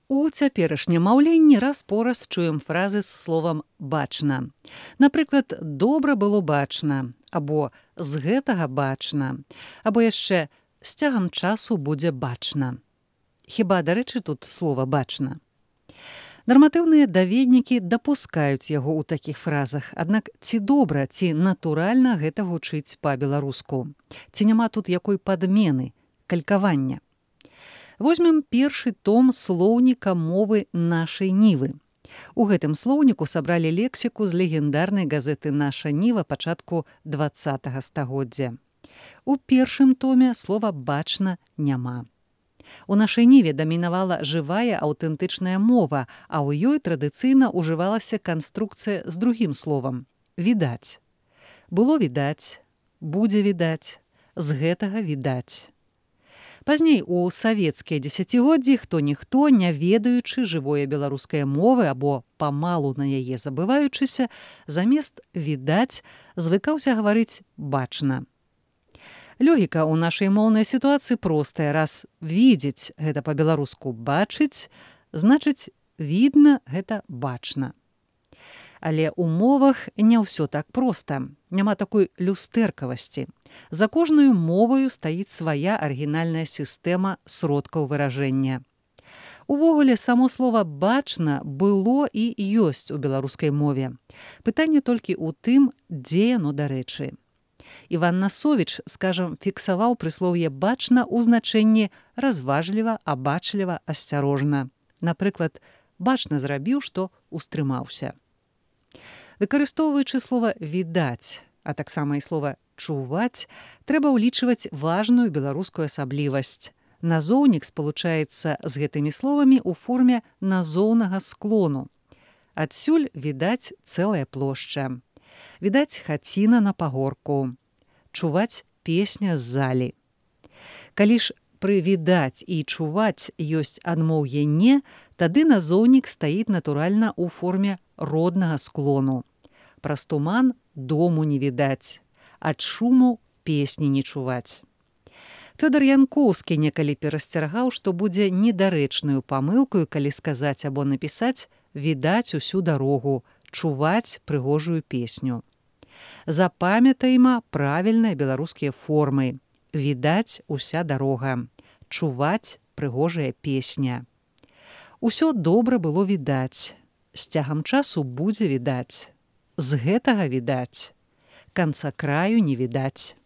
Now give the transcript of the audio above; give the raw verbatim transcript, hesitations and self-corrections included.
У цяперашнім маўленні раз-пораз чуем фразы з словам «бачна». Напрыклад, «добра было бачна» або «з гэтага бачна», або яшчэ «з цягам часу будзе бачна». Хіба, дарэчы, тут слова «бачна». Нарматыўныя даведнікі дапускаюць яго ў такіх фразах, аднак ці добра, ці натуральна гэта гучыць па-беларуску? Ці няма тут якой падмены, калькавання? Возьмем першы том слоўніка мовы нашай Нівы. У гэтым слоўніку сабралі лексіку з легендарнай газеты «Наша Ніва» пачатку дваццатага стагоддзя. У першым томе слова «бачна» няма. У нашай Ніве дамінавала жывая аўтэнтычная мова, а ў ёй традыцыйна ўжывалася канструкцыя з другім словам «відаць». Было відаць, будзе відаць, з гэтага відаць. Пазней у савецкія дзесяцігоддзі хто-ніхто, не ведаючы жывое беларускай мовы або памалу на яе забываючыся, замест «відаць» звыкаўся гаварыць «бачна». Логіка ў нашай моўнай сітуацыі простая. Раз «відзець» гэта па-беларуску «бачыць», значыць «відна» гэта «бачна». Але ў мовах не ўсё так проста. Няма такой люстэркавасці. За кожнаю моваю стаіць свая арыгінальная сістэма сродкаў выражэння. Увогуле, само слова «бачна» было і ёсць у беларускай мове. Пытанне толькі ў тым, дзе яно дарэчы. Іван Насовіч, скажам, фіксаваў прыслоўе «бачна» ў значэнні разважліва, абачліва, асцярожна. Напрыклад, «бачна зрабіў, што устрымаўся». Выкарыстоўваючы слова «відаць», а таксама і слова «чуваць», трэба ўлічваць важную беларускую асаблівасць. Назоўнік спалучаецца з гэтымі словамі ў форме назоўнага склону. Адсюль відаць цэлая плошча. Відаць хаціна на пагорку. Чуваць песня з залі. Калі ж пры «відаць» і «чуваць» ёсць адмоўе «не», тады назоўнік стаіць натуральна ў форме роднага склону. Праз туман дому не відаць, ад шуму песні не чуваць. Фёдор Янкоўскі некалі перасцерагаў, што будзе недарэчнаю памылкаю, калі сказаць або напісаць «відаць усю дарогу», «чуваць прыгожую песню». Запамятайма правільныя беларускія формы. «Відаць уся дарога», «чуваць прыгожая песня». Усё добра было відаць, з цягам часу будзе відаць, з гэтага відаць, канца краю не відаць.